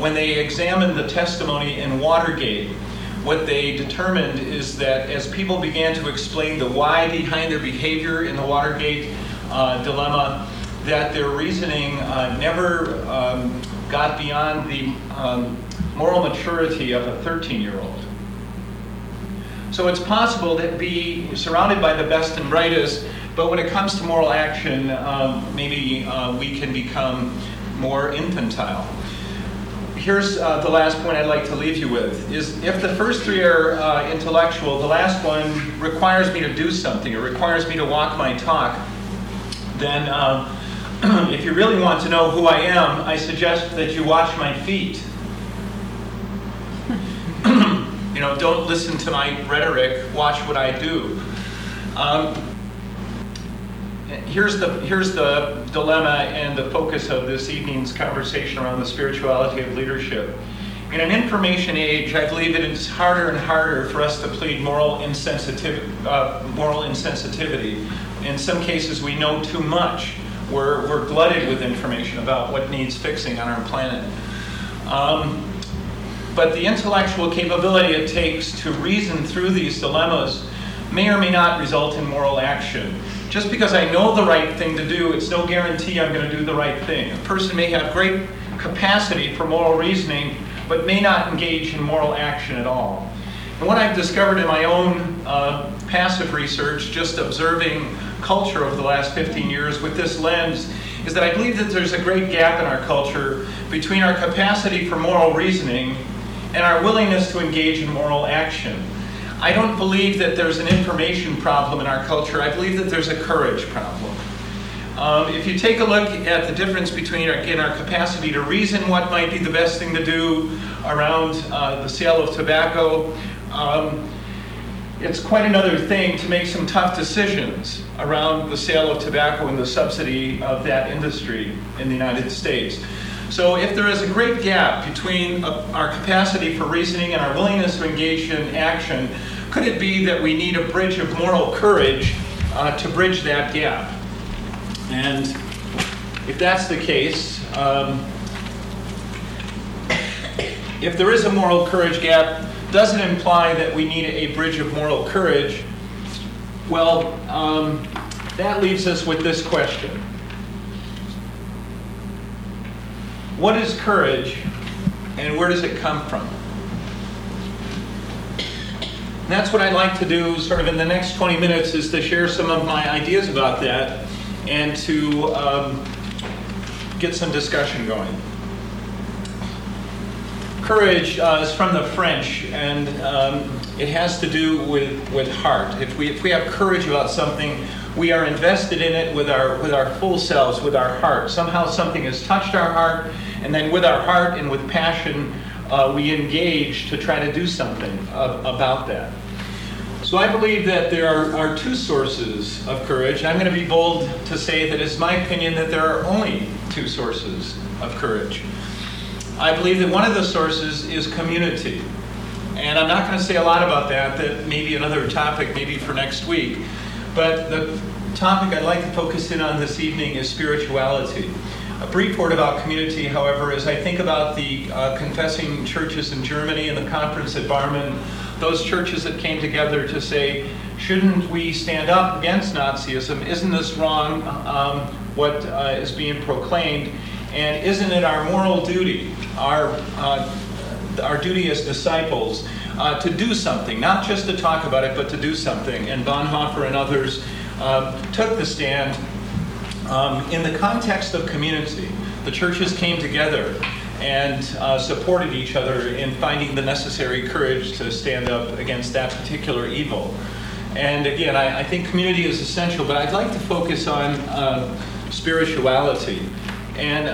when they examined the testimony in Watergate, what they determined is that as people began to explain the why behind their behavior in the Watergate dilemma, that their reasoning never got beyond the moral maturity of a 13-year-old. So it's possible to be surrounded by the best and brightest, but when it comes to moral action, maybe we can become more infantile. Here's the last point I'd like to leave you with, is if the first three are intellectual, the last one requires me to do something. It requires me to walk my talk. Then if you really want to know who I am, I suggest that you watch my feet. Don't listen to my rhetoric, watch what I do. Here's the dilemma and the focus of this evening's conversation around the spirituality of leadership. In an information age, I believe it is harder and harder for us to plead moral insensitivity. In some cases, we know too much. We're glutted with information about what needs fixing on our planet. But the intellectual capability it takes to reason through these dilemmas may or may not result in moral action. Just because I know the right thing to do, it's no guarantee I'm going to do the right thing. A person may have great capacity for moral reasoning, but may not engage in moral action at all. And what I've discovered in my own passive research, just observing culture over the last 15 years with this lens, is that I believe that there's a great gap in our culture between our capacity for moral reasoning and our willingness to engage in moral action. I don't believe that there's an information problem in our culture. I believe that there's a courage problem. If you take a look at the difference between our capacity to reason what might be the best thing to do around the sale of tobacco, it's quite another thing to make some tough decisions around the sale of tobacco and the subsidy of that industry in the United States. So if there is a great gap between our capacity for reasoning and our willingness to engage in action, could it be that we need a bridge of moral courage to bridge that gap? And if that's the case, if there is a moral courage gap, does it imply that we need a bridge of moral courage? Well, that leaves us with this question. What is courage, and where does it come from? And that's what I'd like to do sort of in the next 20 minutes, is to share some of my ideas about that and to get some discussion going. Courage is from the French, and it has to do with heart. If we have courage about something, we are invested in it with our full selves, with our heart. Somehow something has touched our heart, and then with our heart and with passion, we engage to try to do something about that. So I believe that there are two sources of courage. I'm going to be bold to say that it's my opinion that there are only two sources of courage. I believe that one of the sources is community. And I'm not going to say a lot about that. That may be another topic, maybe for next week. But the topic I'd like to focus in on this evening is spirituality. A brief word about community, however, as I think about the confessing churches in Germany and the conference at Barmen, those churches that came together to say, shouldn't we stand up against Nazism? Isn't this wrong, what is being proclaimed? And isn't it our moral duty, our duty as disciples, to do something, not just to talk about it, but to do something? And Bonhoeffer and others took the stand in the context of community. The churches came together and supported each other in finding the necessary courage to stand up against that particular evil. And again, I think community is essential, but I'd like to focus on spirituality. And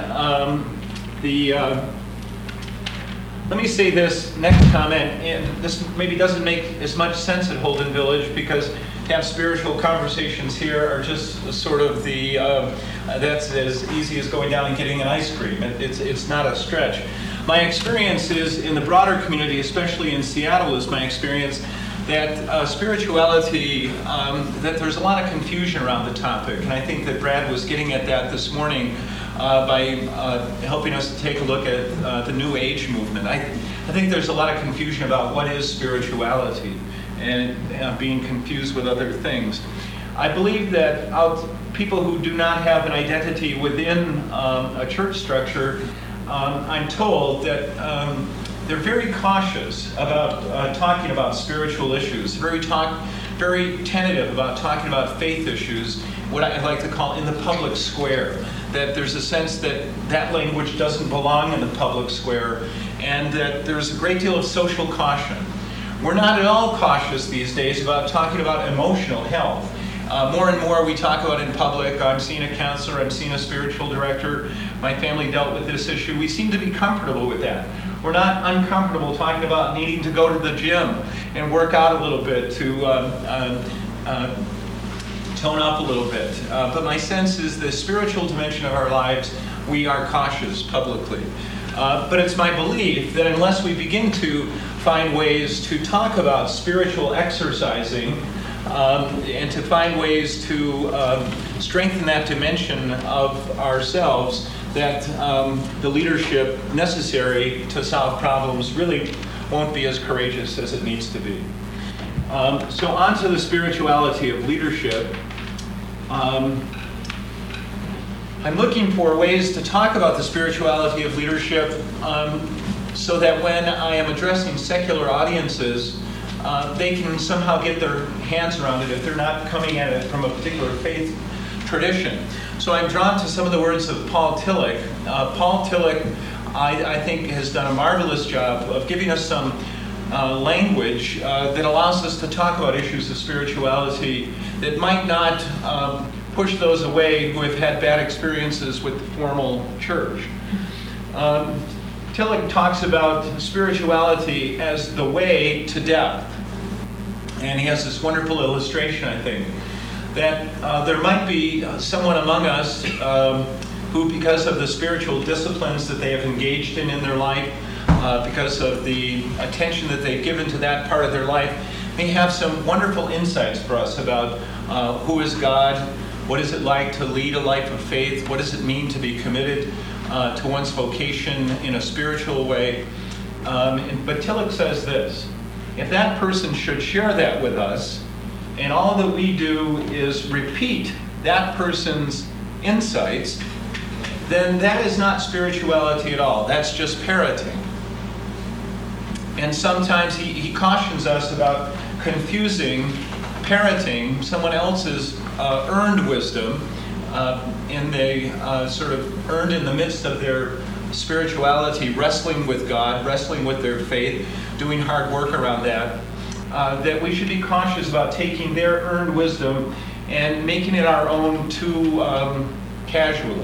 let me say this next comment, and this maybe doesn't make as much sense at Holden Village, because to have spiritual conversations here are just sort of that's as easy as going down and getting an ice cream. It's not a stretch. My experience is, in the broader community, especially in Seattle, is my experience that spirituality, that there's a lot of confusion around the topic. And I think that Brad was getting at that this morning by helping us to take a look at the New Age movement. I think there's a lot of confusion about what is spirituality and being confused with other things. I believe that people who do not have an identity within a church structure, I'm told that they're very cautious about talking about spiritual issues, very tentative about talking about faith issues, what I like to call in the public square, that there's a sense that that language doesn't belong in the public square, and that there's a great deal of social caution. We're not at all cautious these days about talking about emotional health. More and more we talk about in public. I'm seeing a counselor, I'm seeing a spiritual director. My family dealt with this issue. We seem to be comfortable with that. We're not uncomfortable talking about needing to go to the gym and work out a little bit to tone up a little bit. But my sense is the spiritual dimension of our lives, we are cautious publicly. But it's my belief that unless we begin to find ways to talk about spiritual exercising, and to find ways to strengthen that dimension of ourselves, that the leadership necessary to solve problems really won't be as courageous as it needs to be. So on to the spirituality of leadership. I'm looking for ways to talk about the spirituality of leadership so that when I am addressing secular audiences, they can somehow get their hands around it if they're not coming at it from a particular faith tradition. So I'm drawn to some of the words of Paul Tillich. Paul Tillich, I think, has done a marvelous job of giving us some language that allows us to talk about issues of spirituality that might not push those away who have had bad experiences with the formal church. Tillich talks about spirituality as the way to depth. And he has this wonderful illustration, I think, that there might be someone among us who, because of the spiritual disciplines that they have engaged in their life, because of the attention that they've given to that part of their life, may have some wonderful insights for us about who is God, what is it like to lead a life of faith, what does it mean to be committed to one's vocation in a spiritual way. But Tillich says this: if that person should share that with us, and all that we do is repeat that person's insights, then that is not spirituality at all. That's just parroting. And sometimes he cautions us about confusing parroting, someone else's earned wisdom, and they sort of earned in the midst of their spirituality, wrestling with God, wrestling with their faith, doing hard work around that, that we should be cautious about taking their earned wisdom and making it our own too casually.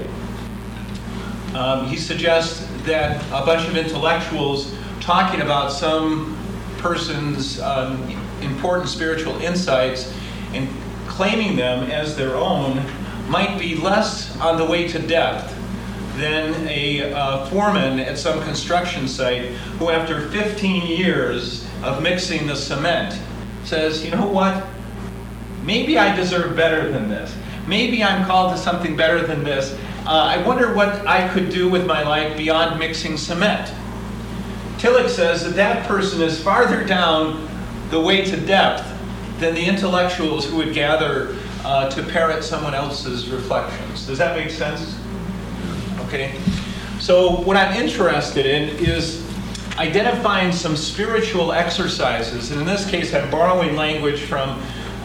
He suggests that a bunch of intellectuals talking about some person's important spiritual insights and claiming them as their own might be less on the way to depth than a foreman at some construction site who, after 15 years of mixing the cement, says, you know what, maybe I deserve better than this. Maybe I'm called to something better than this. I wonder what I could do with my life beyond mixing cement. Tillich says that that person is farther down the way to depth than the intellectuals who would gather to parrot someone else's reflections. Does that make sense? Okay. So what I'm interested in is identifying some spiritual exercises. And in this case, I'm borrowing language from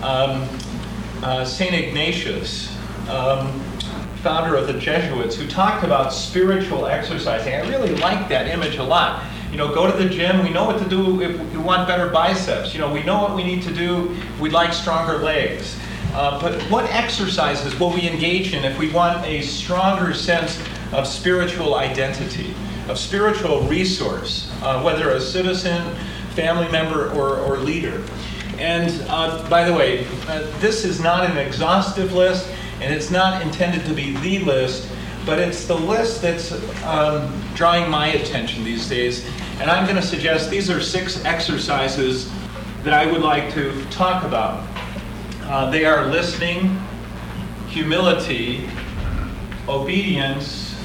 St. Ignatius, founder of the Jesuits, who talked about spiritual exercising. I really like that image a lot. You know, go to the gym. We know what to do if we want better biceps. You know, we know what we need to do if we'd like stronger legs. But what exercises will we engage in if we want a stronger sense of spiritual identity, of spiritual resource, whether a citizen, family member, or leader? And by the way, this is not an exhaustive list, and it's not intended to be the list, but it's the list that's drawing my attention these days. And I'm going to suggest these are 6 exercises that I would like to talk about. They are listening, humility, obedience,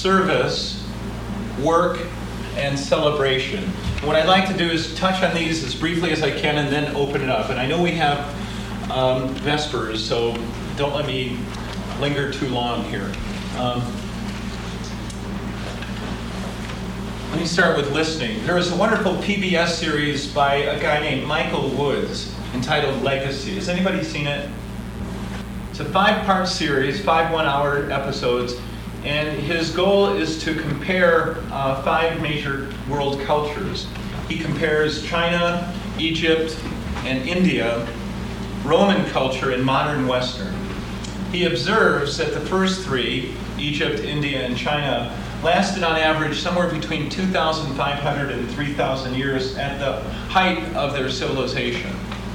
service, work, and celebration. What I'd like to do is touch on these as briefly as I can and then open it up. And I know we have Vespers, so don't let me linger too long here. Let me start with listening. There was a wonderful PBS series by a guy named Michael Woods entitled Legacy. Has anybody seen it? It's a 5-part series, 5 one-hour episodes, and his goal is to compare 5 major world cultures. He compares China, Egypt, and India, Roman culture, and modern Western. He observes that the first 3, Egypt, India, and China, lasted on average somewhere between 2,500 and 3,000 years at the height of their civilization.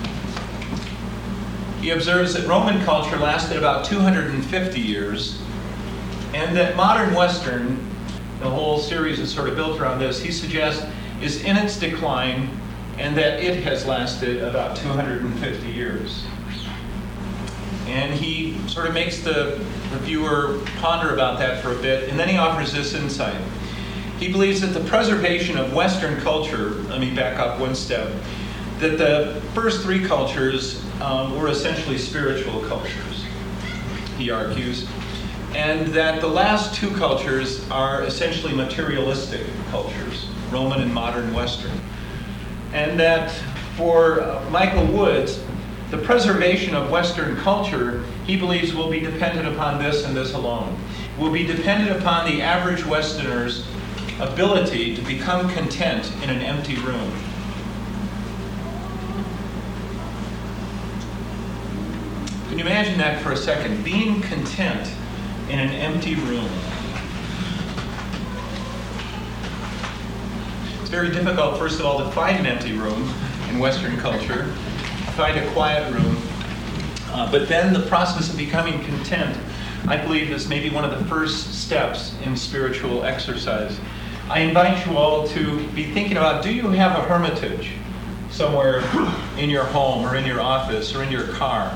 He observes that Roman culture lasted about 250 years, and that modern Western, the whole series is sort of built around this, he suggests is in its decline, and that it has lasted about 250 years. And he sort of makes the viewer ponder about that for a bit, and then he offers this insight. He believes that the preservation of Western culture, let me back up one step, that the first 3 cultures were essentially spiritual cultures, he argues, and that the last 2 cultures are essentially materialistic cultures, Roman and modern Western. And that for Michael Woods, the preservation of Western culture, he believes, will be dependent upon this and this alone. Will be dependent upon the average Westerner's ability to become content in an empty room. Can you imagine that for a second? Being content in an empty room. It's very difficult, first of all, to find an empty room in Western culture. Find a quiet room. But then the process of becoming content, I believe, is maybe one of the first steps in spiritual exercise. I invite you all to be thinking about, do you have a hermitage somewhere in your home or in your office or in your car?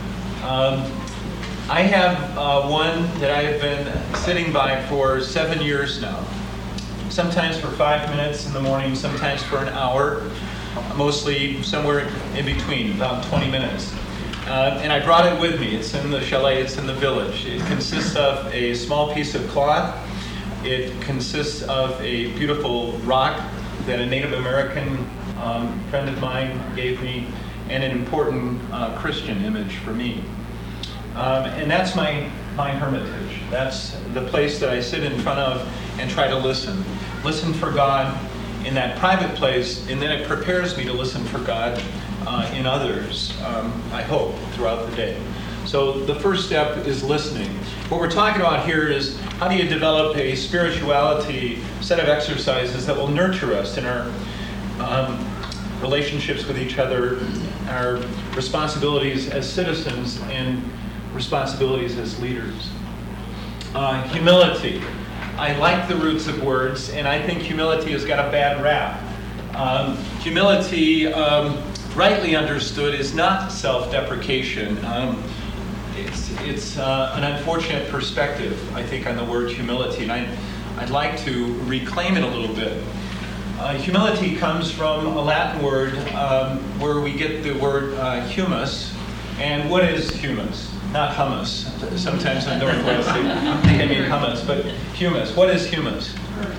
I have one that I have been sitting by for 7 years now. Sometimes for 5 minutes in the morning, sometimes for an hour. Mostly somewhere in between, about 20 minutes. And I brought it with me. It's in the chalet, it's in the village. It consists of a small piece of cloth. It consists of a beautiful rock that a Native American friend of mine gave me, and an important Christian image for me. And that's my hermitage. That's the place that I sit in front of and try to listen. Listen for God in that private place, and then it prepares me to listen for God in others, I hope, throughout the day. So the first step is listening. What we're talking about here is how do you develop a spirituality set of exercises that will nurture us in our relationships with each other, our responsibilities as citizens, and responsibilities as leaders. Humility. I like the roots of words, and I think humility has got a bad rap. Humility, rightly understood, is not self-deprecation. It's an unfortunate perspective, I think, on the word humility, and I'd like to reclaim it a little bit. Humility comes from a Latin word where we get the word humus. And what is humus? Not hummus. Sometimes in Northwest they think I mean hummus, but humus. What is humus?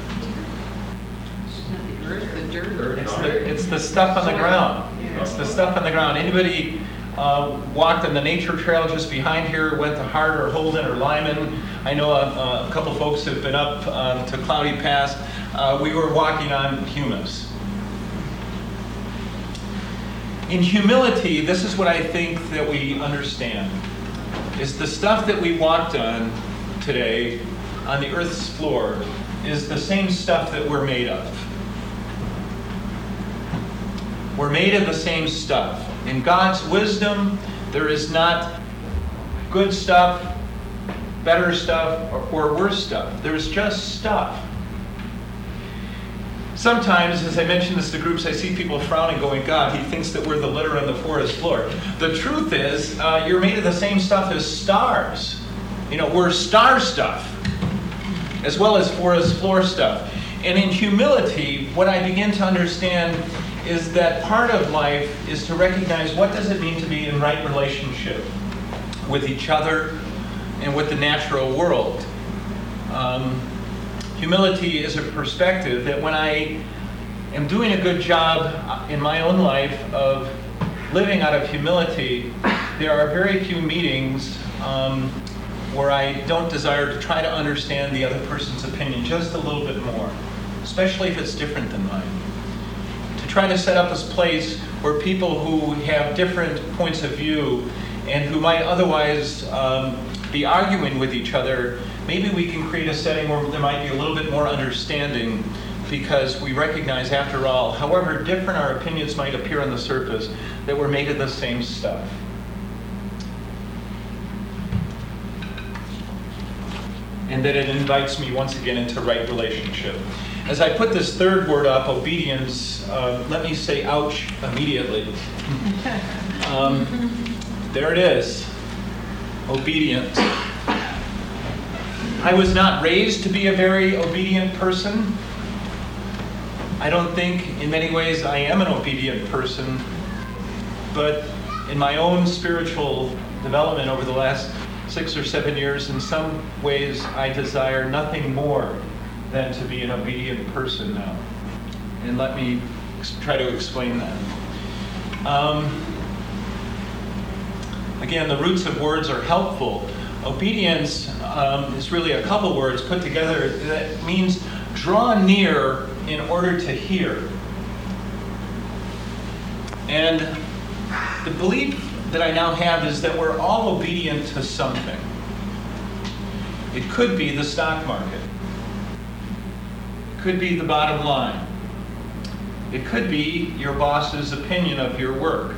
It's the stuff on the ground. It's the stuff on the ground. Anybody walked on the nature trail just behind here, went to Hart or Holden or Lyman? I know a couple folks have been up to Cloudy Pass. We were walking on humus. In humility, this is what I think that we understand. Is the stuff that we walked on today on the earth's floor is the same stuff that we're made of. We're made of the same stuff. In God's wisdom, there is not good stuff, better stuff, or worse stuff. There's just stuff. Sometimes, as I mention this to groups, I see people frowning, going, God, he thinks that we're the litter on the forest floor. The truth is, you're made of the same stuff as stars. We're star stuff. as well as forest floor stuff. And in humility, what I begin to understand is that part of life is to recognize what does it mean to be in right relationship with each other and with the natural world. Humility is a perspective that when I am doing a good job in my own life of living out of humility, there are very few meetings where I don't desire to try to understand the other person's opinion just a little bit more, especially if it's different than mine. To try to set up this place where people who have different points of view and who might otherwise be arguing with each other, maybe we can create a setting where there might be a little bit more understanding, because we recognize, after all, however different our opinions might appear on the surface, that we're made of the same stuff. And that it invites me once again into right relationship. As I put this third word up, obedience, let me say ouch immediately. There it is, obedience. I was not raised to be a very obedient person. I don't think in many ways I am an obedient person, but in my own spiritual development over the last 6 or 7 years, in some ways I desire nothing more than to be an obedient person now. And let me try to explain that. Again, the roots of words are helpful. Obedience is really a couple words put together that means draw near in order to hear. And the belief that I now have is that we're all obedient to something. It could be the stock market. It could be the bottom line. It could be your boss's opinion of your work.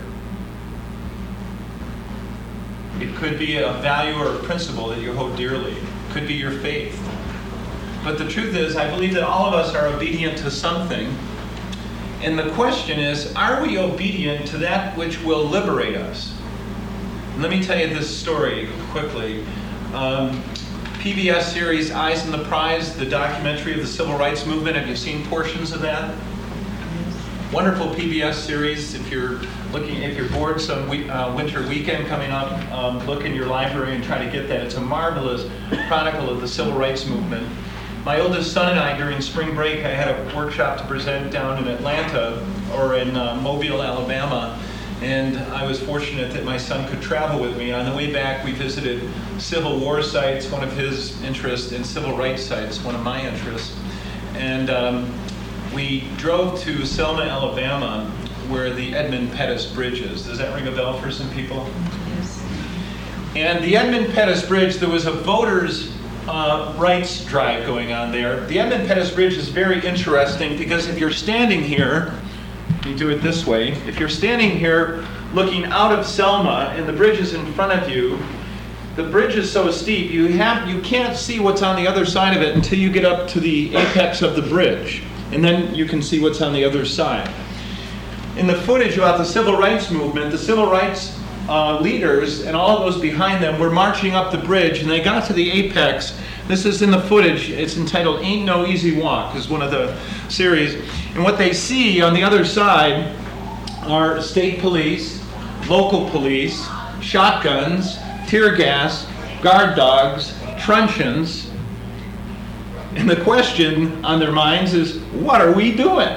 It could be a value or a principle that you hold dearly. It could be your faith. But the truth is, I believe that all of us are obedient to something. And the question is, are we obedient to that which will liberate us? And let me tell you this story quickly. PBS series Eyes on the Prize, the documentary of the Civil Rights Movement. Have you seen portions of that? Wonderful PBS series. If you're bored some winter weekend coming up, look in your library and try to get that. It's a marvelous chronicle of the Civil Rights Movement. My oldest son and I, during spring break, I had a workshop to present down in Atlanta or in Mobile, Alabama, and I was fortunate that my son could travel with me. On the way back, we visited Civil War sites, one of his interests, and civil rights sites, one of my interests. And we drove to Selma, Alabama, where the Edmund Pettus Bridge is. Does that ring a bell for some people? Yes. And the Edmund Pettus Bridge, there was a voters' rights drive going on there. The Edmund Pettus Bridge is very interesting because if you're standing here, you do it this way. If you're standing here looking out of Selma and the bridge is in front of you, the bridge is so steep you can't see what's on the other side of it until you get up to the apex of the bridge. And then you can see what's on the other side. In the footage about the Civil Rights Movement, the Civil Rights leaders and all of those behind them were marching up the bridge, and they got to the apex. This is in the footage. It's entitled Ain't No Easy Walk, is one of the series. And what they see on the other side are state police, local police, shotguns, tear gas, guard dogs, truncheons. And the question on their minds is, what are we doing?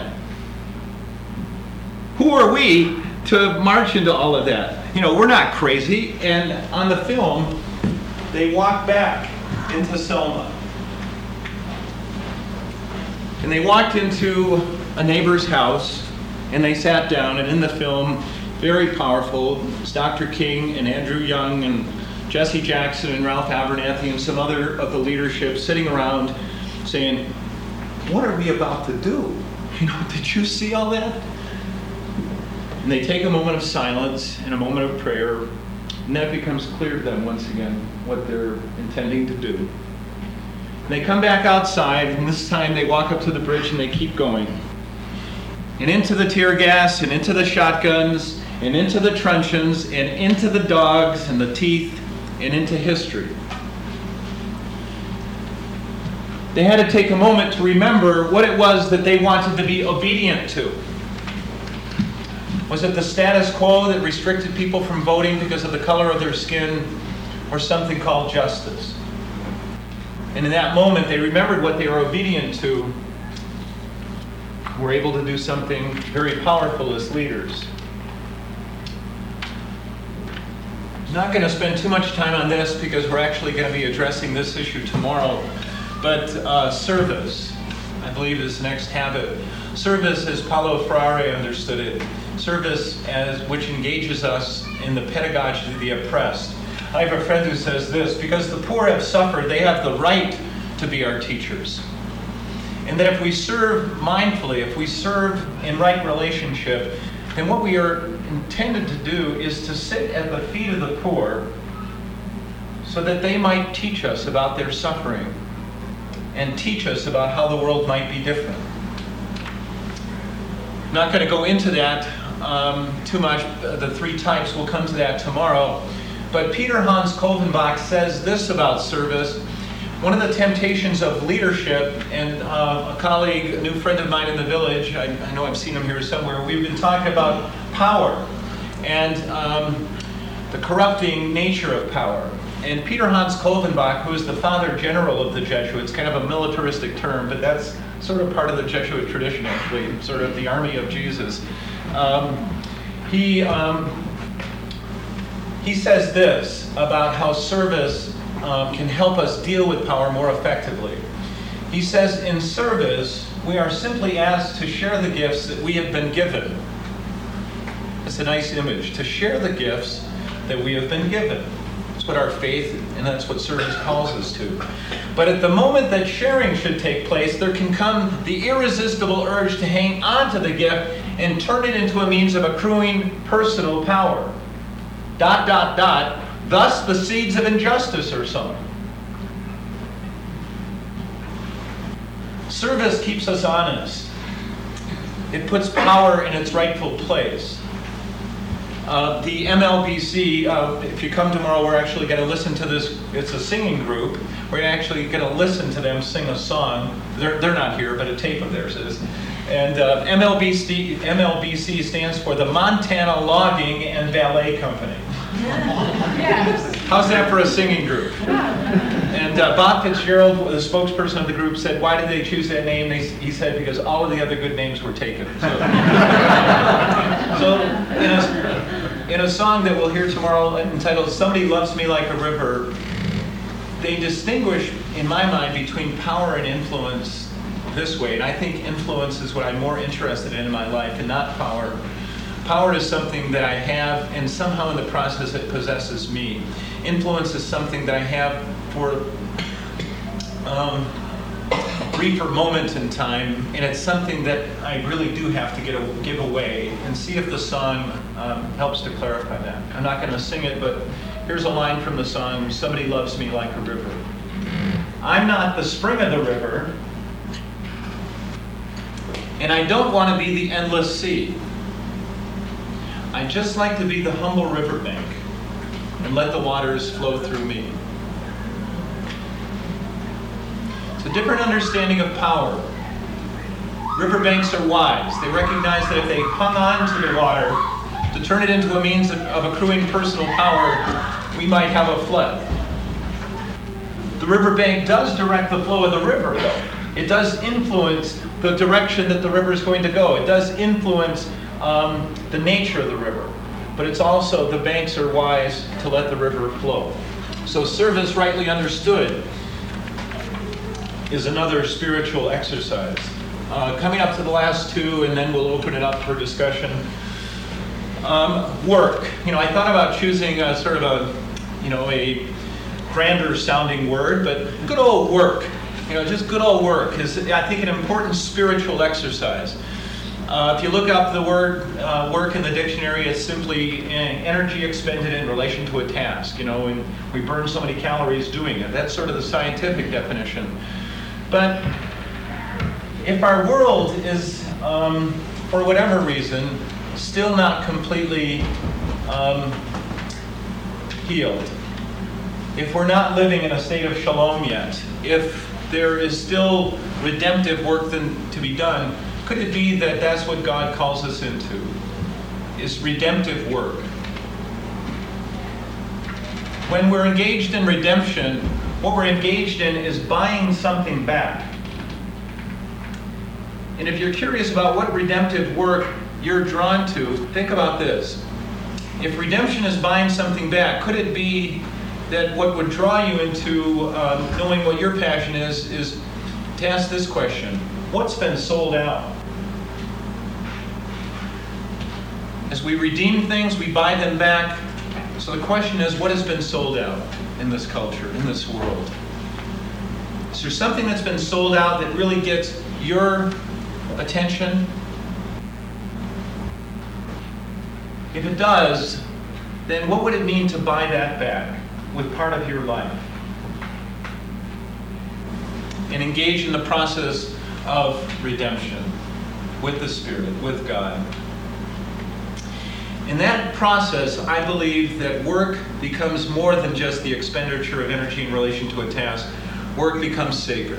Who are we to march into all of that? You know, we're not crazy. And on the film, they walk back into Selma. And they walked into a neighbor's house, and they sat down, and in the film, very powerful, it's Dr. King and Andrew Young and Jesse Jackson and Ralph Abernathy and some other of the leadership sitting around saying, what are we about to do? You know, did you see all that? And they take a moment of silence and a moment of prayer, and that becomes clear to them once again what they're intending to do. And they come back outside, and this time they walk up to the bridge and they keep going. And into the tear gas, and into the shotguns, and into the truncheons, and into the dogs and the teeth, and into history. They had to take a moment to remember what it was that they wanted to be obedient to. Was it the status quo that restricted people from voting because of the color of their skin, or something called justice? And in that moment, they remembered what they were obedient to, were able to do something very powerful as leaders. I'm not going to spend too much time on this because we're actually going to be addressing this issue tomorrow. But service, I believe, is the next habit. Service, as Paulo Freire understood it, service which engages us in the pedagogy of the oppressed. I have a friend who says this: because the poor have suffered, they have the right to be our teachers. And that if we serve mindfully, if we serve in right relationship, then what we are intended to do is to sit at the feet of the poor so that they might teach us about their suffering and teach us about how the world might be different. I'm not going to go into that too much. The three types, we'll come to that tomorrow. But Peter Hans Kolvenbach says this about service. One of the temptations of leadership, and a colleague, a new friend of mine in the village, I know I've seen him here somewhere, we've been talking about power and the corrupting nature of power. And Peter Hans Kolvenbach, who is the father general of the Jesuits, kind of a militaristic term, but that's sort of part of the Jesuit tradition, actually, sort of the army of Jesus. He says this about how service can help us deal with power more effectively. He says, in service, we are simply asked to share the gifts that we have been given. It's a nice image, to share the gifts that we have been given. That's what our faith, and that's what service calls us to. But at the moment that sharing should take place, there can come the irresistible urge to hang on to the gift and turn it into a means of accruing personal power. ... Thus the seeds of injustice are sown. Service keeps us honest. It puts power in its rightful place. The MLBC, if you come tomorrow, we're actually going to listen to this. It's a singing group. We're actually going to listen to them sing a song. They're not here, but a tape of theirs is. And MLBC stands for the Montana Logging and Ballet Company. Yes. How's that for a singing group? And Bob Fitzgerald, the spokesperson of the group, said, why did they choose that name? He said, because all of the other good names were taken. So in a song that we'll hear tomorrow entitled Somebody Loves Me Like a River, they distinguish, in my mind, between power and influence this way. And I think influence is what I'm more interested in my life and not power. Power is something that I have, and somehow in the process it possesses me. Influence is something that I have for a briefer moment in time, and it's something that I really do have to give away, and see if the song helps to clarify that. I'm not going to sing it, but here's a line from the song, Somebody Loves Me Like a River. I'm not the spring of the river, and I don't want to be the endless sea. I'd just like to be the humble riverbank and let the waters flow through me. It's a different understanding of power. Riverbanks are wise. They recognize that if they hung on to the water to turn it into a means of accruing personal power, we might have a flood. The riverbank does direct the flow of the river, though. It does influence the direction that the river is going to go. It does influence the nature of the river. But it's also, the banks are wise to let the river flow. So service, rightly understood, is another spiritual exercise. Coming up to the last two, and then we'll open it up for discussion. Work. I thought about choosing a sort of a grander sounding word, but good old work. Just good old work is, I think, an important spiritual exercise. If you look up the word work in the dictionary, it's simply energy expended in relation to a task. And we burn so many calories doing it. That's sort of the scientific definition. But if our world is, for whatever reason, still not completely healed, if we're not living in a state of shalom yet, if there is still redemptive work to be done. Could it be that that's what God calls us into, is redemptive work? When we're engaged in redemption, what we're engaged in is buying something back. And if you're curious about what redemptive work you're drawn to, think about this. If redemption is buying something back, could it be that what would draw you into knowing what your passion is to ask this question: what's been sold out? As we redeem things, we buy them back. So the question is, what has been sold out in this culture, in this world? Is there something that's been sold out that really gets your attention? If it does, then what would it mean to buy that back with part of your life and engage in the process of redemption with the Spirit, with God? In that process, I believe that work becomes more than just the expenditure of energy in relation to a task. Work becomes sacred.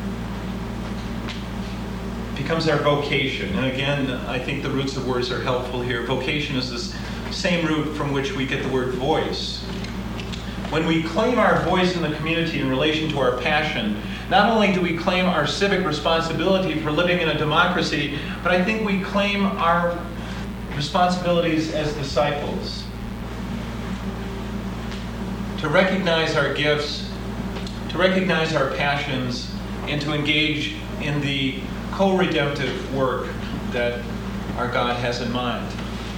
It becomes our vocation. And again, I think the roots of words are helpful here. Vocation is this same root from which we get the word voice. When we claim our voice in the community in relation to our passion, not only do we claim our civic responsibility for living in a democracy, but I think we claim our responsibilities as disciples. To recognize our gifts, to recognize our passions, and to engage in the co-redemptive work that our God has in mind.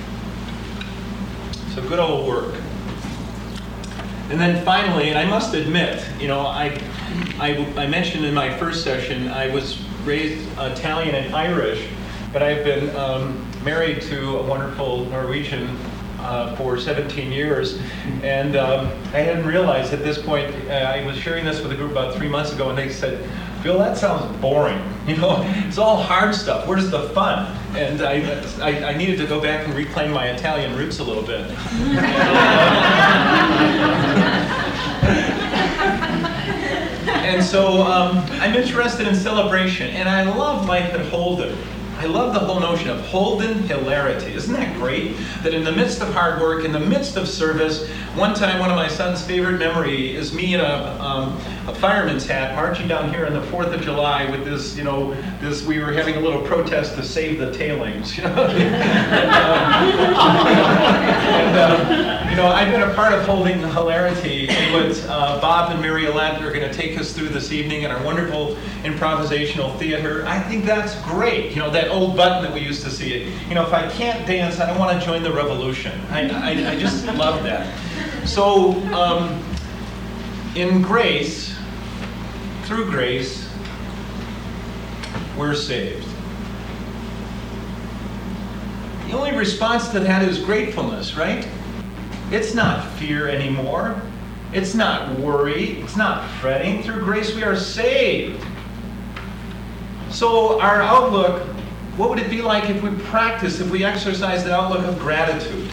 So good old work. And then finally, and I must admit, I mentioned in my first session, I was raised Italian and Irish, but I've been married to a wonderful Norwegian for 17 years. And I hadn't realized at this point, I was sharing this with a group about 3 months ago, and they said, "Bill, that sounds boring. It's all hard stuff. Where's the fun?" And I needed to go back and reclaim my Italian roots a little bit. And so I'm interested in celebration, and I love life at Holden. I love the whole notion of Holden hilarity. Isn't that great? That in the midst of hard work, in the midst of service, one time one of my son's favorite memory is me in a fireman's hat marching down here on the 4th of July with this, we were having a little protest to save the tailings. I've been a part of Holding Hilarity, and what Bob and Mary Alette are going to take us through this evening in our wonderful improvisational theater. I think that's great. That old button that we used to see. If I can't dance, I don't want to join the revolution. I just love that. So, in grace, through grace, we're saved. The only response to that is gratefulness, right? It's not fear anymore. It's not worry. It's not fretting. Through grace, we are saved. So our outlook, what would it be like if we exercise the outlook of gratitude?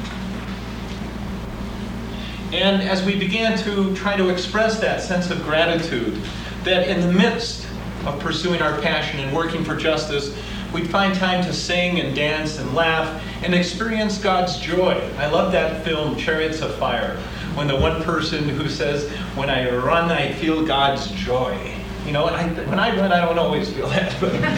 And as we began to try to express that sense of gratitude, that in the midst of pursuing our passion and working for justice, we'd find time to sing and dance and laugh and experience God's joy. I love that film, Chariots of Fire, when the one person who says, "When I run, I feel God's joy." And when I run, I don't always feel that.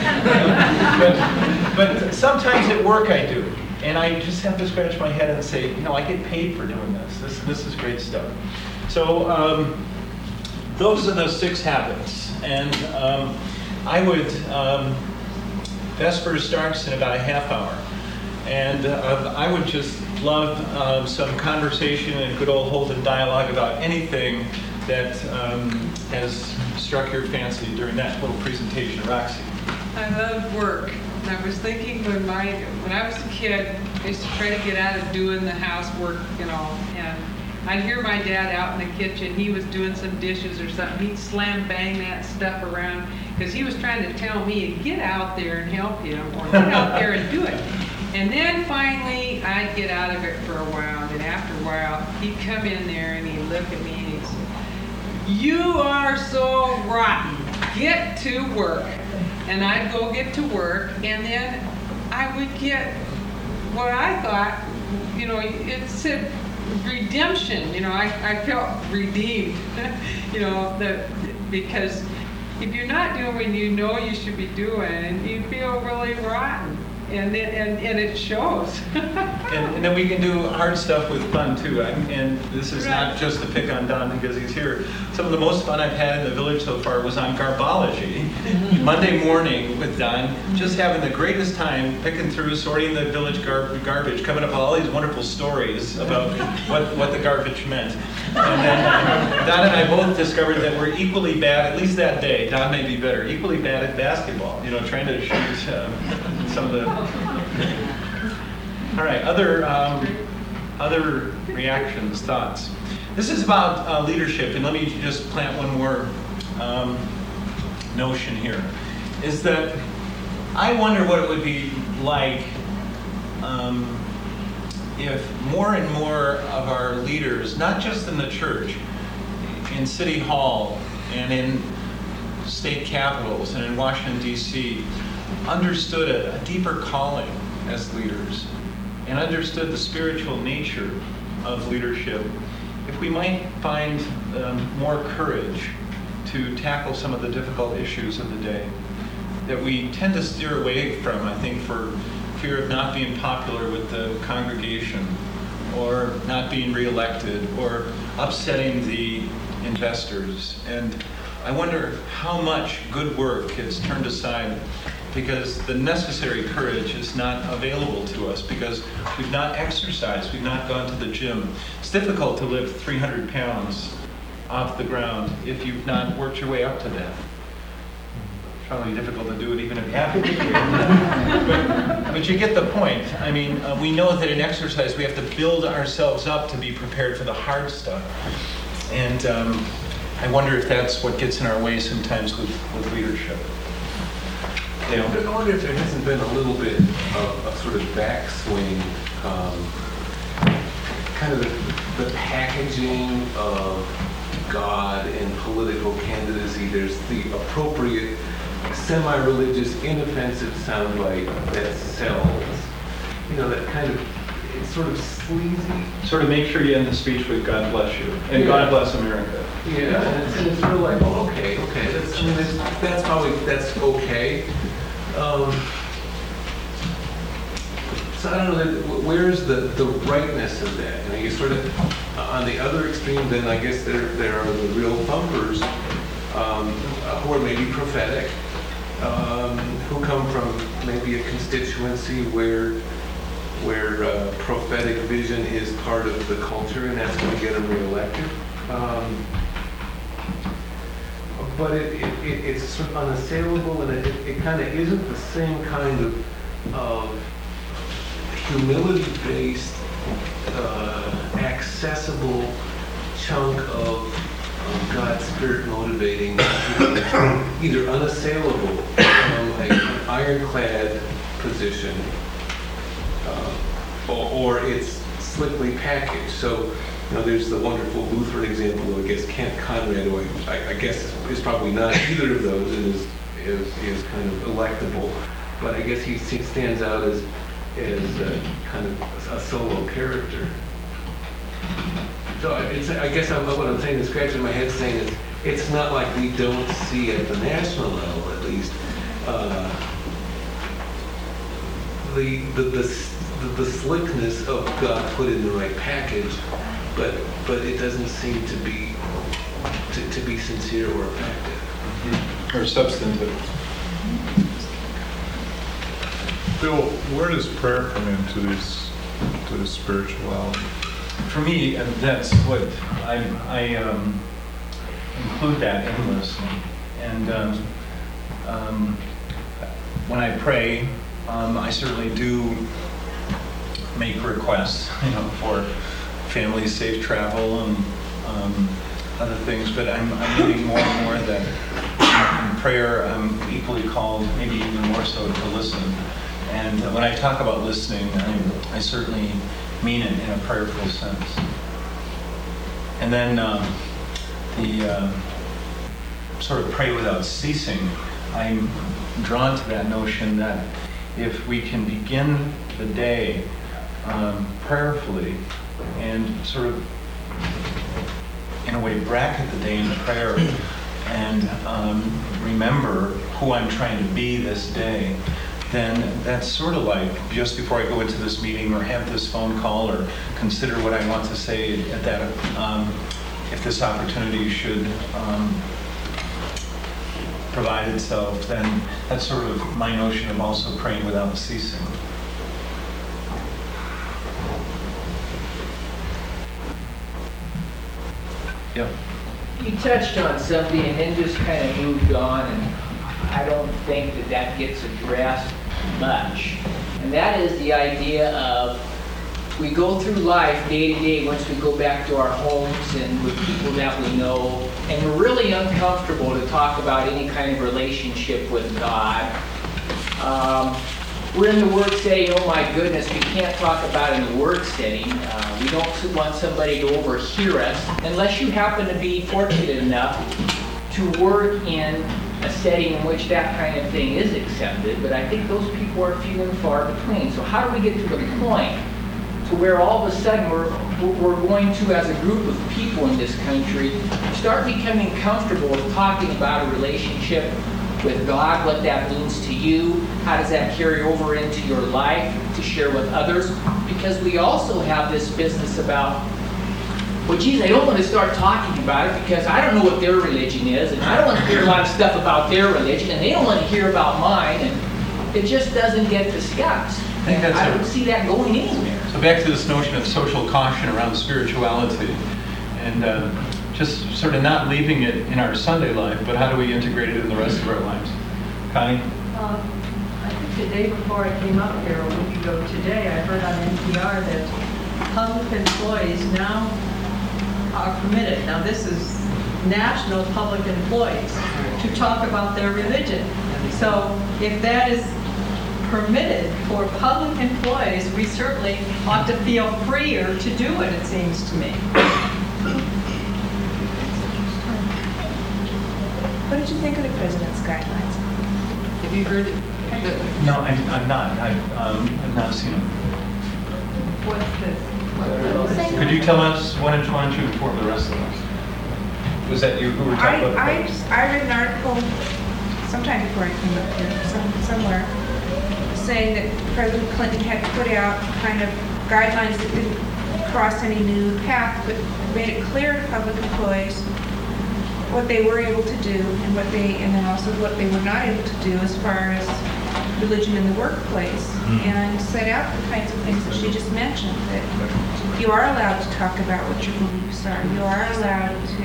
But sometimes at work I do. And I just have to scratch my head and say, I get paid for doing this. This is great stuff. So those are the 6 habits. And I would, Vespers starts in about a half hour. And I would just love some conversation and good old Holden dialogue about anything that has struck your fancy during that little presentation. Roxy. I love work. And I was thinking when I was a kid, I used to try to get out of doing the housework, and I'd hear my dad out in the kitchen. He was doing some dishes or something. He'd slam bang that stuff around because he was trying to tell me to get out there and help him, or get out there and do it. And then finally, I'd get out of it for a while, and after a while, he'd come in there and he'd look at me and he'd say, "You are so rotten. Get to work." And I'd go get to work, and then I would get what I thought, it said redemption. I felt redeemed, because if you're not doing what you know you should be doing, you feel really rotten, and it shows. And then we can do hard stuff with fun too. And this is not just to pick on Don because he's here. Some of the most fun I've had in the village so far was on garbology. Monday morning with Don, just having the greatest time picking through, sorting the village garbage, coming up with all these wonderful stories about what the garbage meant. And then Don and I both discovered that we're equally bad, at least that day, Don may be better, equally bad at basketball, trying to shoot some of the... All right, other reactions, thoughts. This is about leadership, and let me just plant one more notion here, is that I wonder what it would be like if more and more of our leaders, not just in the church, in City Hall and in state capitals and in Washington, D.C., understood a deeper calling as leaders and understood the spiritual nature of leadership, if we might find more courage to tackle some of the difficult issues of the day that we tend to steer away from, I think, for fear of not being popular with the congregation or not being reelected or upsetting the investors. And I wonder how much good work is turned aside because the necessary courage is not available to us because we've not exercised, we've not gone to the gym. It's difficult to lift 300 pounds off the ground if you've not worked your way up to that. It's probably difficult to do it even if you have to. But you get the point. I mean, we know that in exercise we have to build ourselves up to be prepared for the hard stuff. And I wonder if that's what gets in our way sometimes with leadership. I wonder if there hasn't been a little bit of a sort of backswing, kind of the packaging of God and political candidacy. There's the appropriate semi-religious, inoffensive soundbite that sells. That kind of, it's sort of sleazy. Sort of make sure you end the speech with God bless you and God bless America. Yeah, and it's sort of like, oh, okay, that's probably, that's okay. So I don't know, where's the rightness of that? You sort of, on the other extreme, then I guess there are the real thumpers who are maybe prophetic, who come from maybe a constituency where prophetic vision is part of the culture and that's going to get them reelected. But it's sort of unassailable, and it kind of isn't the same kind of humility-based, accessible chunk of God's Spirit motivating, either unassailable, an ironclad position, or it's slickly packaged. So, there's the wonderful Lutheran example of, I guess, Kent Conrad, who I guess is probably not either of those, and is kind of electable. But I guess he stands out as kind of a solo character. So I guess what I'm saying is scratching my head saying is it's not like we don't see at the national level, at least, the slickness of God put in the right package, but it doesn't seem to be sincere or effective. Or substantive. Bill, where does prayer come into this spirituality? For me, and that's what I include that in listening. And when I pray, I certainly do make requests, for families' safe travel and other things. But I'm getting more and more that in prayer I'm equally called, maybe even more so, to listen. And when I talk about listening, I certainly mean it in a prayerful sense. And then sort of pray without ceasing, I'm drawn to that notion that if we can begin the day prayerfully and sort of, in a way, bracket the day in prayer and remember who I'm trying to be this day, then that's sort of like just before I go into this meeting or have this phone call or consider what I want to say at that, if this opportunity should provide itself, then that's sort of my notion of also praying without ceasing. Yeah. You touched on something and then just kind of moved on, and I don't think that that gets addressed much. And that is the idea of we go through life day to day once we go back to our homes and with people that we know, and we're really uncomfortable to talk about any kind of relationship with God. We're in the work setting, oh my goodness, we can't talk about it in the work setting. We don't want somebody to overhear us, unless you happen to be fortunate enough to work in a setting in which that kind of thing is accepted, but I think those people are few and far between. So how do we get to the point to where all of a sudden we're going to, as a group of people in this country, start becoming comfortable with talking about a relationship with God, what that means to you, how does that carry over into your life to share with others? Because we also have this business about, well, geez, I don't want to start talking about it because I don't know what their religion is, and I don't want to hear a lot of stuff about their religion, and they don't want to hear about mine, and it just doesn't get discussed. I don't see that going anywhere. So back to this notion of social caution around spirituality, and just sort of not leaving it in our Sunday life, but how do we integrate it in the rest of our lives? Connie? I think the day before I came up here, a week ago today, I heard on NPR that public employees now are permitted, now this is national public employees, to talk about their religion. So if that is permitted for public employees, we certainly ought to feel freer to do it seems to me. What did you think of the president's guidelines? Have you heard it? No, I'm not. I've not seen it. What's this? Could you tell us, why don't you inform the rest of us? Was that you who were talking about the I read an article sometime before I came up here, somewhere, saying that President Clinton had put out kind of guidelines that didn't cross any new path, but made it clear to public employees what they were able to do and then also what they were not able to do as far as religion in the workplace, and set out the kinds of things that she just mentioned, that you are allowed to talk about what your beliefs are. You are allowed to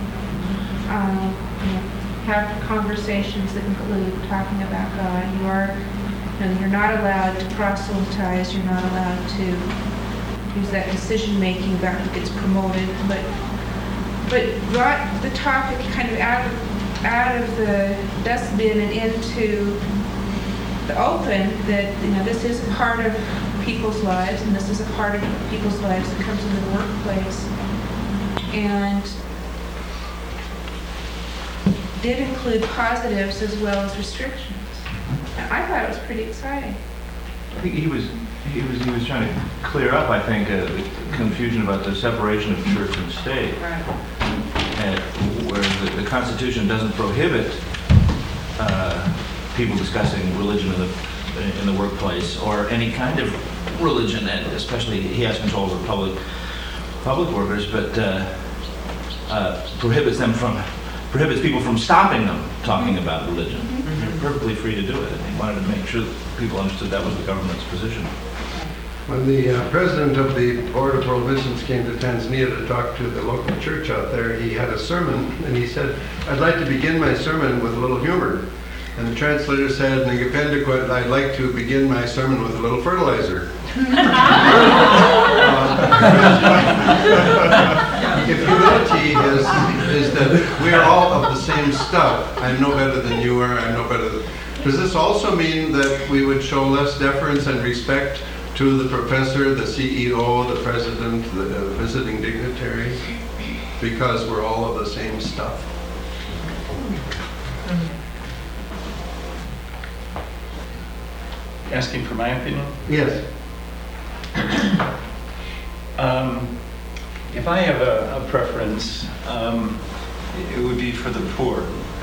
have conversations that include talking about God. You're not allowed to proselytize. You're not allowed to use that decision making about who gets promoted, but brought the topic kind of out of the dustbin and into the open, that this is a part of people's lives, and this is a part of people's lives that comes into the workplace, and did include positives as well as restrictions. And I thought it was pretty exciting. I think he was trying to clear up, I think, the confusion about the separation of church and state. Right. Where the Constitution doesn't prohibit people discussing religion in the workplace or any kind of religion, and especially he has control over public workers, but prohibits people from stopping them talking about religion. They're perfectly free to do it, and he wanted to make sure that people understood that was the government's position. When the president of the Board of Prohibitions came to Tanzania to talk to the local church out there, he had a sermon, and he said, "I'd like to begin my sermon with a little humor." And the translator said, "Ningependa, I'd like to begin my sermon with a little fertilizer." If humility is that we are all of the same stuff. I'm no better than you are, I'm no better than... Does this also mean that we would show less deference and respect to the professor, the CEO, the president, the visiting dignitary? because we're all of the same stuff. Asking for my opinion? Yes. If I have a preference, it would be for the poor.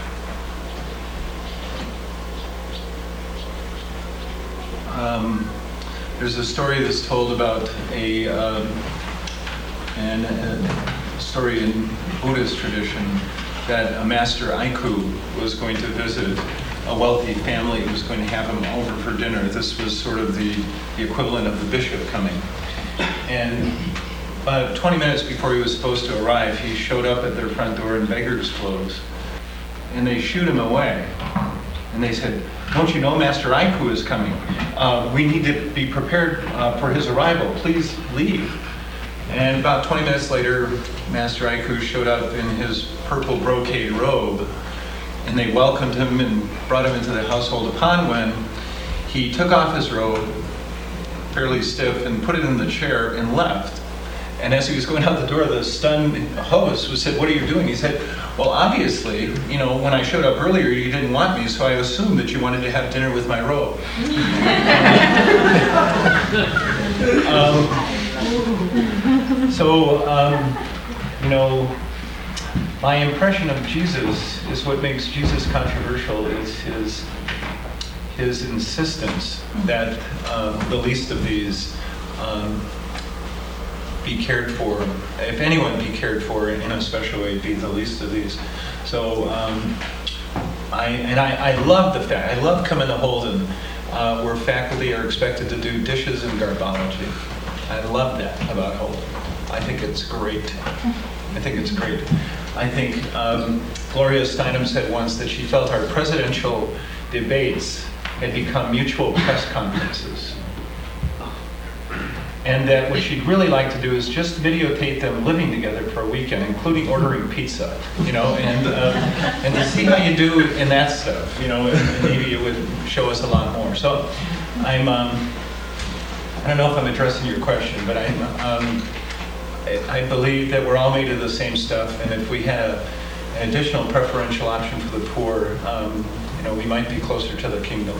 There's a story that's told about a story in Buddhist tradition that a master Aiku was going to visit a wealthy family who was going to have him over for dinner. This was sort of the equivalent of the bishop coming. And about 20 minutes before he was supposed to arrive, he showed up at their front door in beggar's clothes. And they shooed him away. And they said, "Don't you know Master Aiku is coming? We need to be prepared for his arrival. Please leave." And about 20 minutes later, Master Aiku showed up in his purple brocade robe. And they welcomed him and brought him into the household. Upon when he took off his robe, fairly stiff, and put it in the chair and left. And as he was going out the door, the stunned host said, "What are you doing?" He said, "Well, obviously, when I showed up earlier, you didn't want me, so I assumed that you wanted to have dinner with my robe." My impression of Jesus is what makes Jesus controversial is his insistence that the least of these be cared for. If anyone be cared for in a special way, be the least of these. So I love the fact, I love coming to Holden where faculty are expected to do dishes and garbology. I love that about Holden. I think it's great. I think Gloria Steinem said once that she felt our presidential debates had become mutual press conferences. And that what she'd really like to do is just videotape them living together for a weekend, including ordering pizza, and to see how you do in that stuff, and maybe it would show us a lot more. So I don't know if I'm addressing your question, but I believe that we're all made of the same stuff, and if we had an additional preferential option for the poor, we might be closer to the kingdom.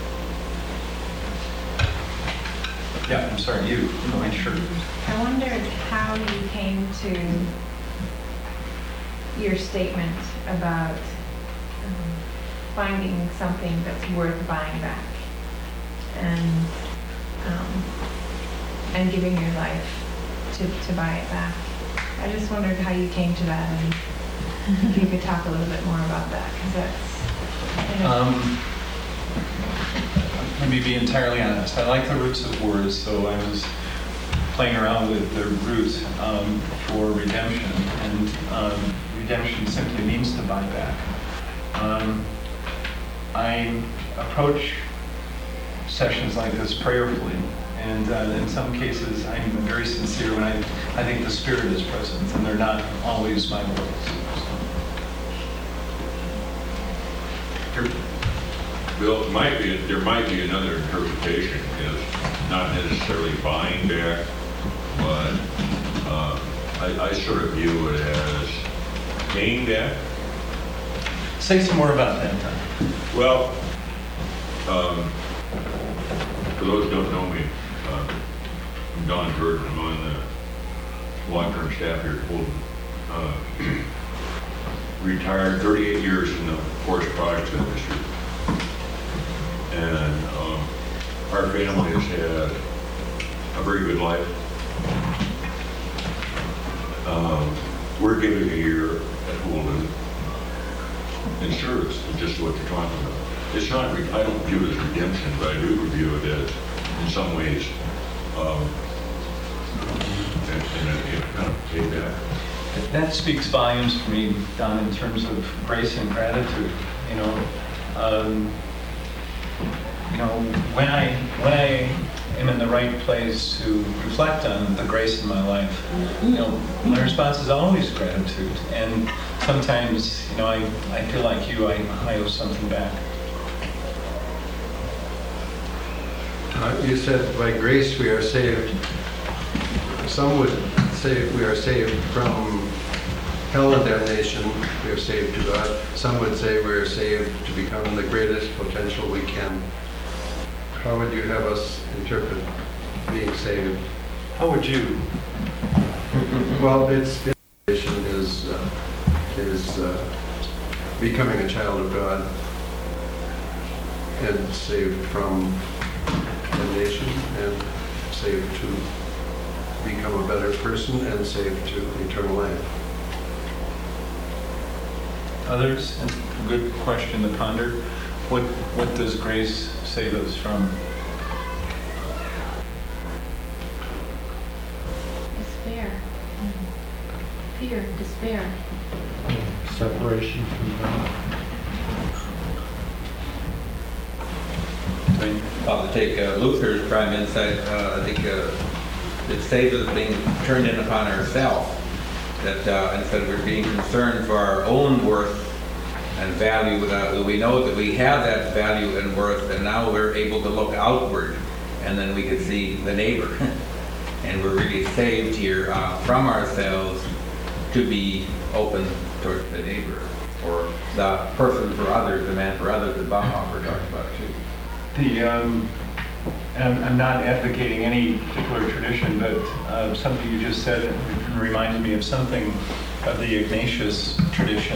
Yeah, I'm sorry, you. No, I'm sure. I wondered how you came to your statement about finding something that's worth buying back and giving your life to buy it back. I just wondered how you came to that, and if you could talk a little bit more about that, because that's... Let me be entirely honest. I like the roots of words, so I was playing around with the roots for redemption, and redemption simply means to buy back. I approach sessions like this prayerfully, and in some cases I'm very sincere when I think the Spirit is present, and they're not always my words. Bill, there might be another interpretation, is not necessarily buying back, but I sort of view it as gaining back. Say some more about that, Tom. Well, for those who don't know me, I'm Don Burton. I'm on the long-term staff here at Holden. Retired 38 years in the forest products industry. And our family has had a very good life. We're giving a year at Holden in service, just what you're talking about. It's not, I don't view it as redemption, but I do view it as, in some ways, kind of payback. That speaks volumes for me, Don, in terms of grace and gratitude. When I am in the right place to reflect on the grace in my life, my response is always gratitude. And sometimes, I feel like I owe something back. You said by grace we are saved. Some would say we are saved from hell and damnation. We are saved to God. Some would say we are saved to become the greatest potential we can. How would you have us interpret being saved? How would you? Well, its definition is becoming a child of God and saved from damnation and saved to become a better person and saved to eternal life. Others? A good question to ponder. What does grace save us from? Despair. Fear, despair. Separation from God. Well, to take Luther's prime insight, I think it saves us being turned in upon ourselves. That instead of being concerned for our own worth and value, we know that we have that value and worth, and now we're able to look outward, and then we can see the neighbor. And we're really saved here from ourselves to be open towards the neighbor, or the person for others, the man for others that Bonhoeffer talked about too. And I'm not advocating any particular tradition, but something you just said reminded me of something of the Ignatius tradition.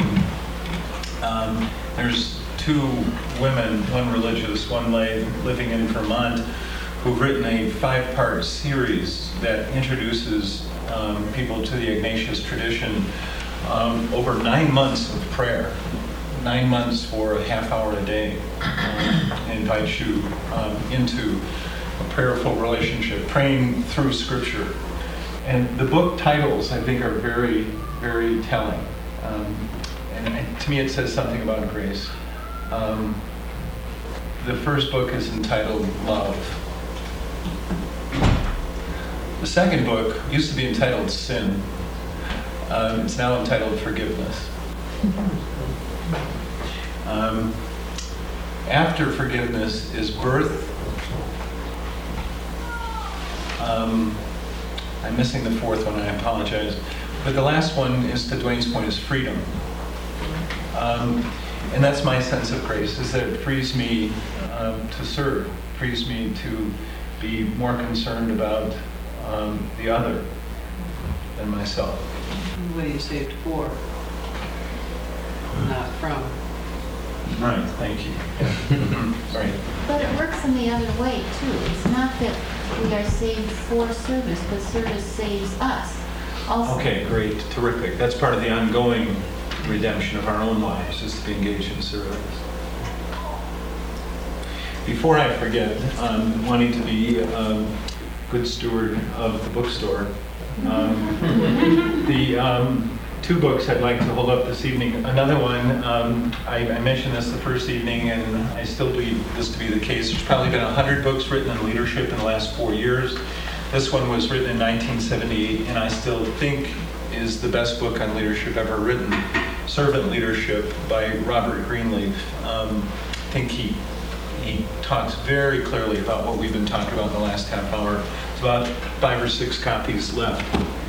There's two women, one religious, one lay, living in Vermont, who've written a 5-part series that introduces people to the Ignatius tradition over 9 months of prayer. 9 months for a half hour a day. Invites you into a prayerful relationship, praying through Scripture. And the book titles, I think, are very, very telling. And to me, it says something about grace. The first book is entitled Love. The second book used to be entitled Sin. It's now entitled Forgiveness. After forgiveness is birth. I'm missing the fourth one, I apologize. But the last one is, to Dwayne's point, is freedom. And that's my sense of grace, is that it frees me to serve, frees me to be more concerned about the other than myself. What are you saved for? Not from. Right, thank you. Right. But it works in the other way too. It's not that we are saved for service, but service saves us. Also, Okay, great, terrific. That's part of the ongoing redemption of our own lives, is to be engaged in service. Before I forget, wanting to be a good steward of the bookstore, the two books I'd like to hold up this evening. Another one, I mentioned this the first evening, and I still believe this to be the case. There's probably been 100 books written on leadership in the last 4 years. This one was written in 1978, and I still think is the best book on leadership ever written. Servant Leadership by Robert Greenleaf. I think he talks very clearly about what we've been talking about in the last half hour. It's about 5 or 6 copies left.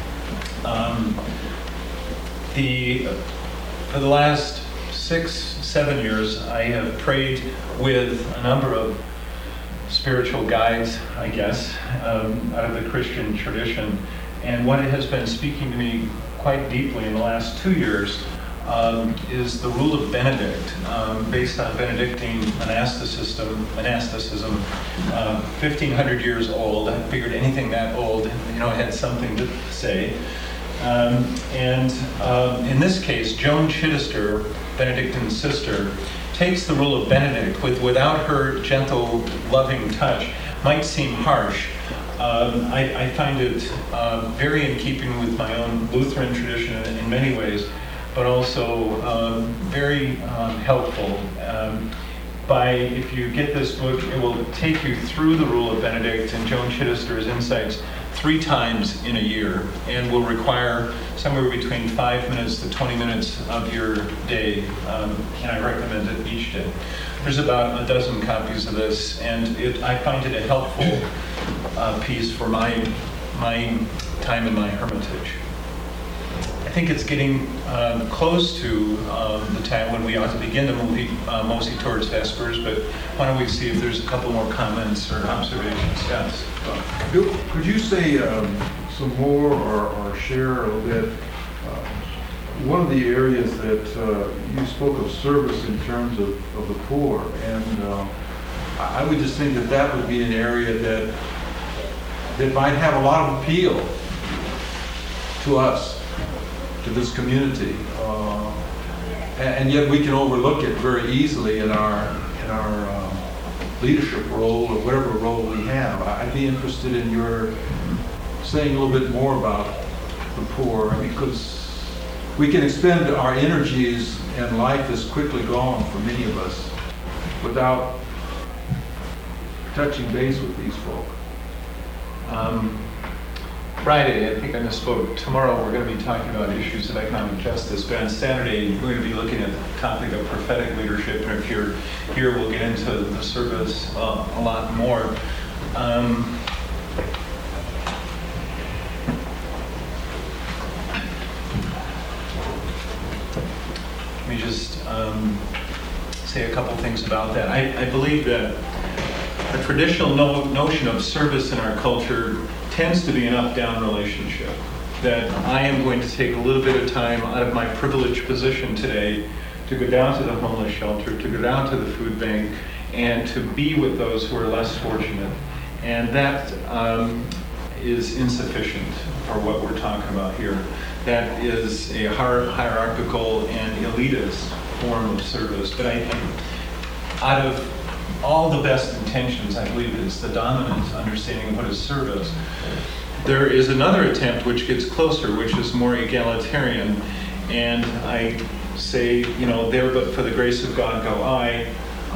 For the last 6-7 years, I have prayed with a number of spiritual guides, I guess, out of the Christian tradition. And what it has been speaking to me quite deeply in the last 2 years is the rule of Benedict, based on Benedictine monasticism, 1,500 years old. I figured anything that old, had something to say. In this case, Joan Chittister, Benedictine's sister, takes the rule of Benedict without her gentle, loving touch. Might seem harsh. I find it very in keeping with my own Lutheran tradition in many ways, but also very helpful. If you get this book, it will take you through the rule of Benedict and Joan Chittister's insights 3 times in a year, and will require somewhere between 5 minutes to 20 minutes of your day, and I recommend it each day. There's about a dozen copies of this, and I find it a helpful piece for my time in my hermitage. think it's getting close to the time when we ought to begin to move mostly towards Vespers, but why don't we see if there's a couple more comments or observations? Yes. Bill, could you say some more or share a little bit? One of the areas that you spoke of service in terms of the poor, and I would just think that that would be an area that might have a lot of appeal to us, to this community, and yet we can overlook it very easily in our leadership role or whatever role we have. I'd be interested in your saying a little bit more about the poor, because we can expend our energies, and life is quickly gone for many of us without touching base with these folk. Friday, I think I misspoke. Tomorrow we're going to be talking about issues of economic justice, but on Saturday we're going to be looking at the topic of prophetic leadership, and if you're here we'll get into the service a lot more. Let me just say a couple things about that. I believe that the traditional notion of service in our culture tends to be an up-down relationship. That I am going to take a little bit of time out of my privileged position today to go down to the homeless shelter, to go down to the food bank, and to be with those who are less fortunate. And that is insufficient for what we're talking about here. That is a hierarchical and elitist form of service. But out of all the best intentions, I believe it's the dominant understanding of what is service. There is another attempt which gets closer, which is more egalitarian. And I say, there but for the grace of God go I.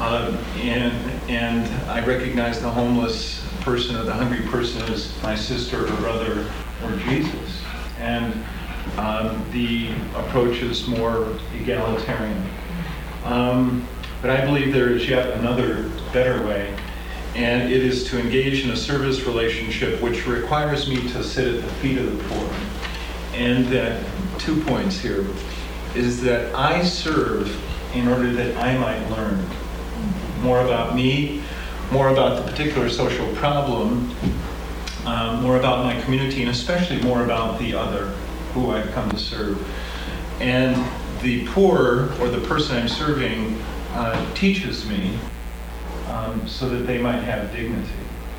And I recognize the homeless person or the hungry person as my sister or brother or Jesus. And the approach is more egalitarian. But I believe there is yet another better way, and it is to engage in a service relationship which requires me to sit at the feet of the poor. And that 2 points here is that I serve in order that I might learn more about me, more about the particular social problem, more about my community, and especially more about the other who I've come to serve. And the poor, or the person I'm serving, teaches me so that they might have dignity.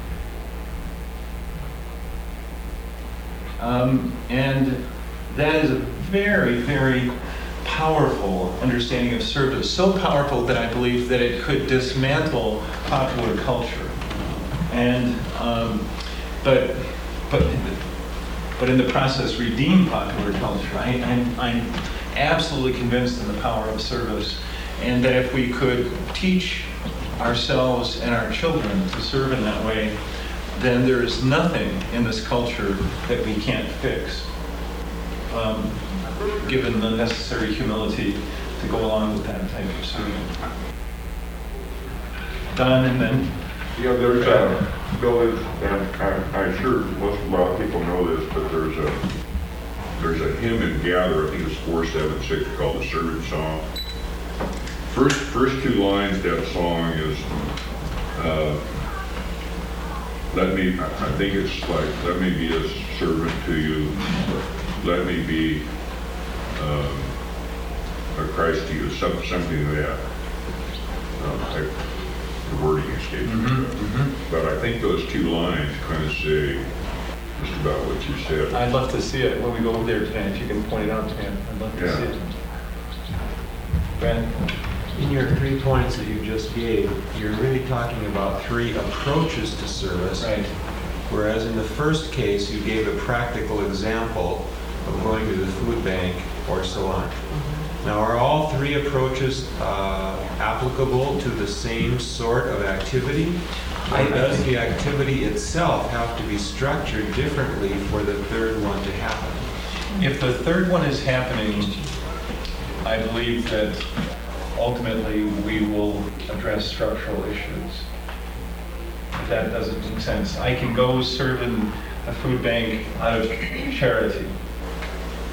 And that is a very, very powerful understanding of service. So powerful that I believe that it could dismantle popular culture. And but in the process redeem popular culture. I'm absolutely convinced in the power of service, and that if we could teach ourselves and our children to serve in that way, then there is nothing in this culture that we can't fix, given the necessary humility to go along with that type of serving. Don, and then... Yeah, there's Bill, and I'm sure a lot of people know this, but there's a hymn in Gather, I think it's 476, called the Servant Song. First two lines of that song is, let me be a servant to you, let me be a Christ to you, something like that. The wording escapes me. But I think those two lines kind of say just about what you said. I'd love to see it when we go over there tonight, if you can point it out to me. I'd love to see it. Brandon? In your 3 points that you just gave, you're really talking about 3 approaches to service. Right. Whereas in the first case, you gave a practical example of going to the food bank or so on. Now, are all 3 approaches applicable to the same sort of activity? Or does the activity itself have to be structured differently for the third one to happen? If the third one is happening, I believe that ultimately we will address structural issues. If that doesn't make sense. I can go serve in a food bank out of charity.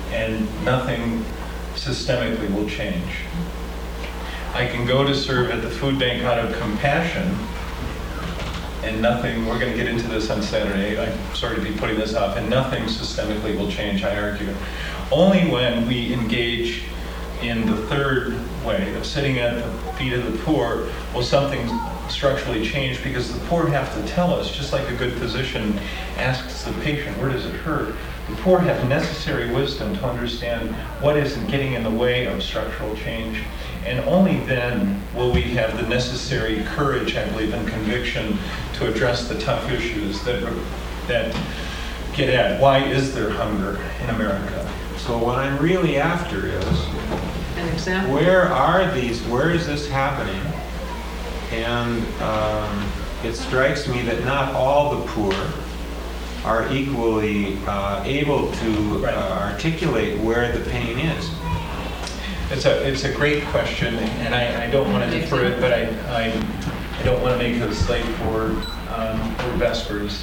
and nothing systemically will change. I can go to serve at the food bank out of compassion, and nothing, we're going to get into this on Saturday, I'm sorry to be putting this off, and nothing systemically will change, I argue. Only when we engage in the third way of sitting at the feet of the poor will something structurally change, because the poor have to tell us, just like a good physician asks the patient, where does it hurt? The poor have necessary wisdom to understand what isn't getting in the way of structural change. And only then will we have the necessary courage, I believe, and conviction to address the tough issues that get at why is there hunger in America? So what I'm really after is, An example? where is this happening? And it strikes me that not all the poor are equally able to articulate where the pain is. It's a great question, and I don't want to defer it, but I don't want to make it a slate for Vespers.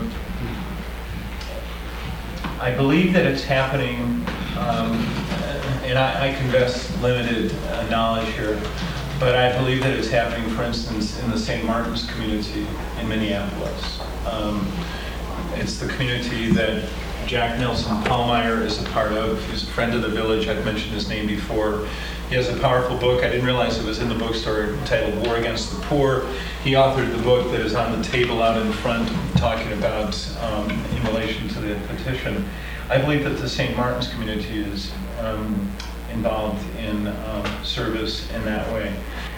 I believe that it's happening, and I confess limited knowledge here, but I believe that it's happening, for instance, in the St. Martin's community in Minneapolis. It's the community that Jack Nelson Pallmeyer is a part of. He's a friend of the village. I've mentioned his name before. He has a powerful book. I didn't realize it was in the bookstore, entitled War Against the Poor. He authored the book that is on the table out in front, talking about in relation to the petition. I believe that the St. Martin's community is involved in service in that way.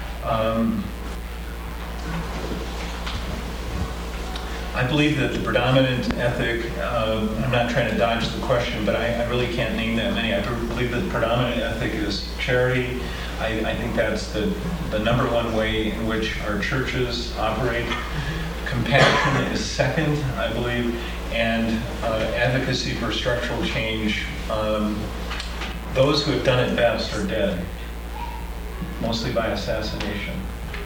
I believe that the predominant ethic, I'm not trying to dodge the question, but I really can't name that many. I believe that the predominant ethic is charity. I think that's the number one way in which our churches operate. Compassion is second, I believe, and advocacy for structural change. Those who have done it best are dead, mostly by assassination.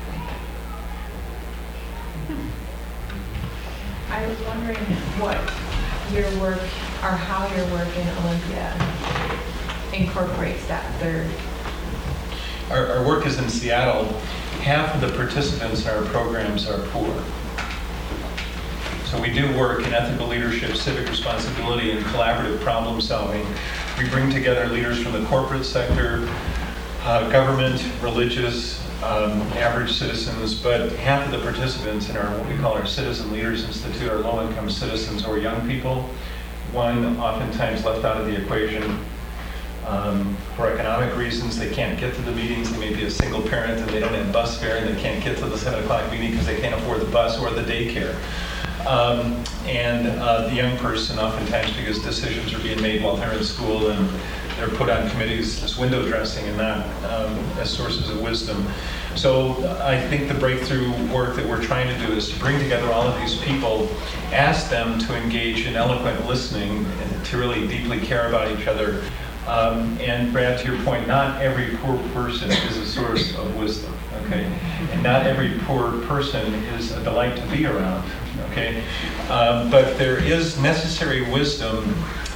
I was wondering what your work, or how your work in Olympia incorporates that third. Our work is in Seattle. Half of the participants in our programs are poor. So we do work in ethical leadership, civic responsibility, and collaborative problem solving. We bring together leaders from the corporate sector, government, religious, average citizens, but half of the participants in our, what we call our Citizen Leaders Institute, are low-income citizens or young people. One, oftentimes left out of the equation for economic reasons. They can't get to the meetings. They may be a single parent and they don't have bus fare, and they can't get to the 7 o'clock meeting because they can't afford the bus or the daycare. And the young person, oftentimes because decisions are being made while they're in school and they're put on committees as window dressing and not as sources of wisdom. So I think the breakthrough work that we're trying to do is to bring together all of these people, ask them to engage in eloquent listening and to really deeply care about each other. And Brad, to your point, not every poor person is a source of wisdom, okay? And not every poor person is a delight to be around, okay? But there is necessary wisdom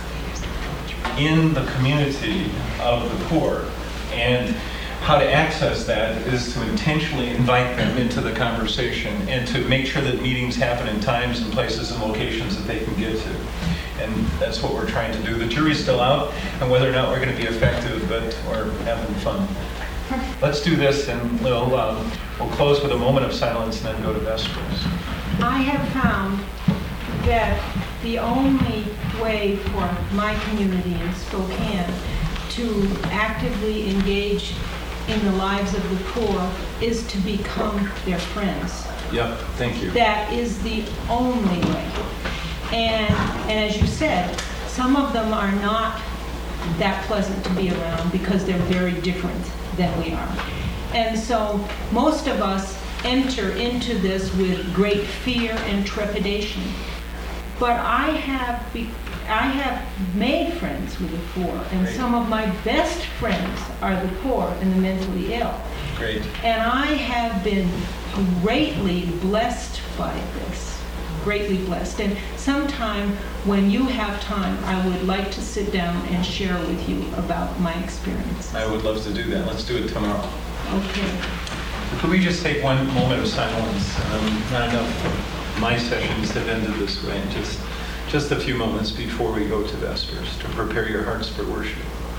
in the community of the poor, and how to access that is to intentionally invite them into the conversation and to make sure that meetings happen in times and places and locations that they can get to. And that's what we're trying to do. The jury's still out on whether or not we're going to be effective, but we're having fun. Let's do this, and we'll close with a moment of silence and then go to Vespers. I have found that the only way for my community in Spokane to actively engage in the lives of the poor is to become their friends. Yep, thank you. That is the only way. And as you said, some of them are not that pleasant to be around because they're very different than we are. And so most of us enter into this with great fear and trepidation. But I have made friends with the poor, and Great. some of my best friends are the poor and the mentally ill. Great. And I have been greatly blessed by this. greatly blessed. And sometime when you have time, I would like to sit down and share with you about my experience. I would love to do that. Let's do it tomorrow. Okay. Could we just take one moment of silence? Not enough my sessions have ended this way. Just a few moments before we go to Vespers to prepare your hearts for worship.